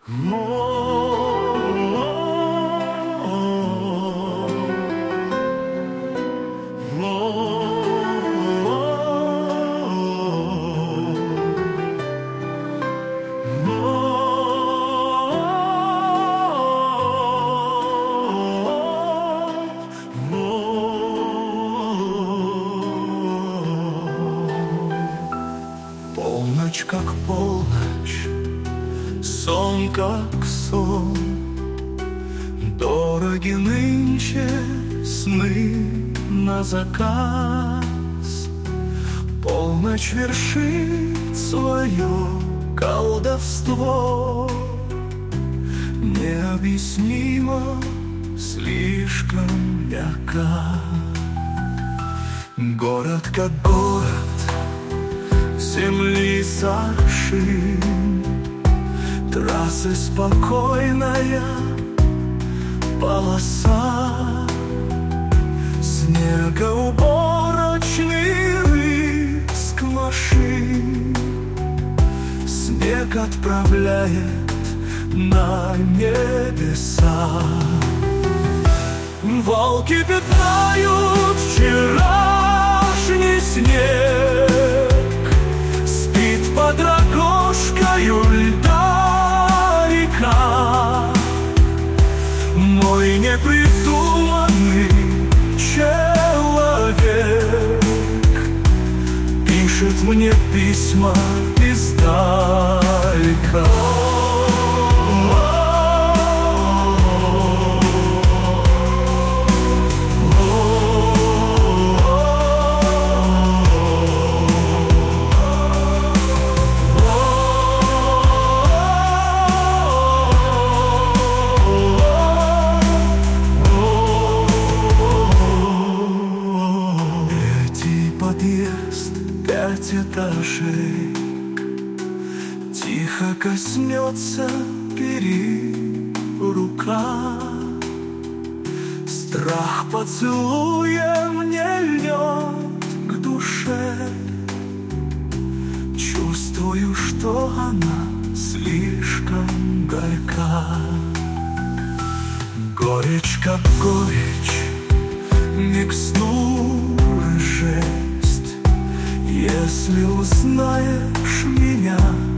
Полночь как полночь, сон как сон. Дороги нынче сны на заказ. Полночь вершит свое колдовство, необъяснимо, слишком мягка. Город как город, земли с аршин, трассы спокойная полоса, снегоуборочный рыск машин, снег отправляет на небеса. Волки пятнают вчерашний снег, спит под рогожкою льда река. Мой непридуманный человек пишет мне письма издалека. Подъезд 5 этажей, тихо коснется перил рука. Страх поцелуем не льнет к душе, чувствую, что она слишком горька. Горечь как горечь, микстуры жесть. Если узнаешь меня,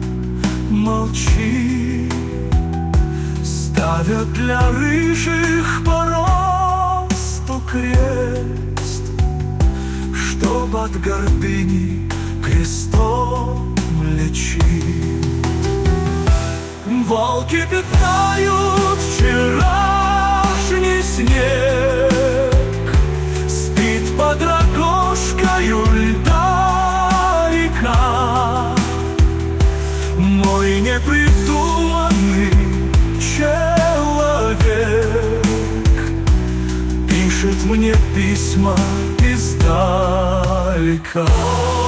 молчи. Ставят для рыжих по росту крест, чтоб от гордыни крестом лечить. Волки пятнают вчерашний снег, спит под рогожкою льда река. Мой непридуманный человек пишет мне письма издалека.